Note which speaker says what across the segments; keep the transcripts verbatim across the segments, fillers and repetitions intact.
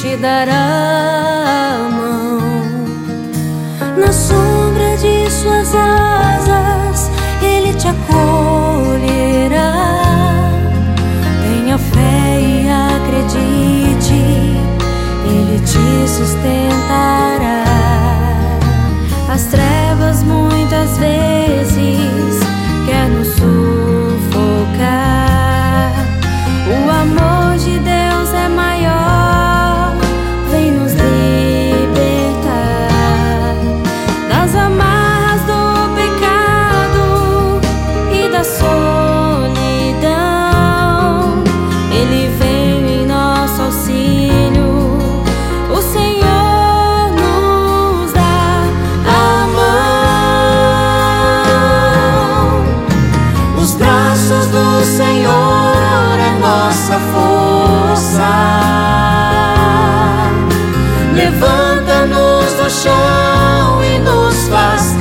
Speaker 1: te dará a mão. Na sombra de suas asas Ele te acolherá. Tenha fé e acredite, Ele te sustentará. As trevas muitas vezes quer nos sufocar. O amor de Deus é maior, vem nos libertar das amarras do pecado e da solidão. Ele vem em nosso auxílio, o Senhor nos dá a mão. Os braços do Senhor é nossa força, levanta-nos do chão e nos faz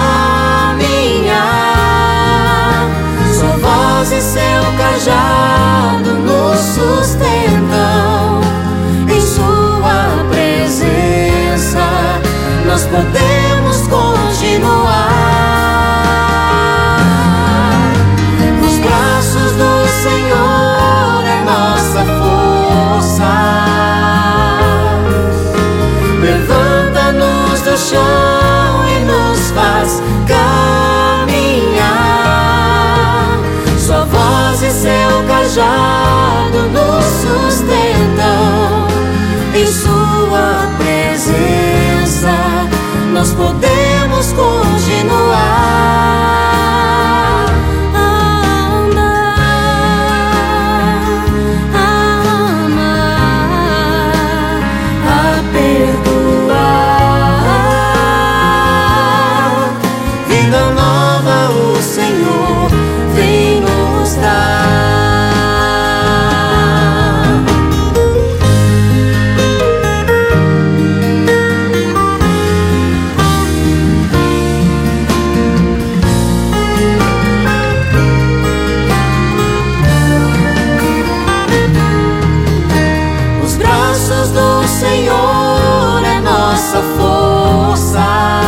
Speaker 1: caminhar. Sua voz e seu cajado nos sustentam. Em sua presença nós podemos continuar. Os braços do Senhor é nossa força, levanta-nos do chão e nos faz caminhar. Sua voz e seu cajado nos sustentam. Em sua presença nós podemos continuar a andar, a amar, a perdoar. Vida nova o Senhor vem nos dar. Os braços do Senhor é nossa força,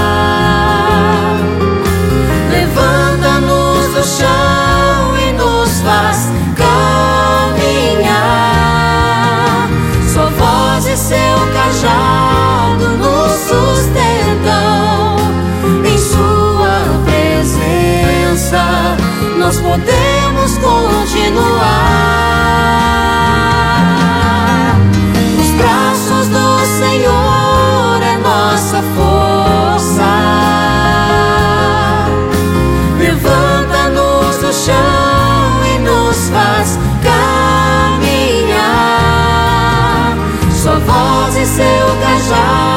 Speaker 1: levanta-nos do chão e nos faz caminhar. Sua voz e seu cajado nos sustentam. Em sua presença nós podemos continuar. Os braços do Senhor é nossa força, levanta-nos do chão e nos faz caminhar. Sua voz e seu cajado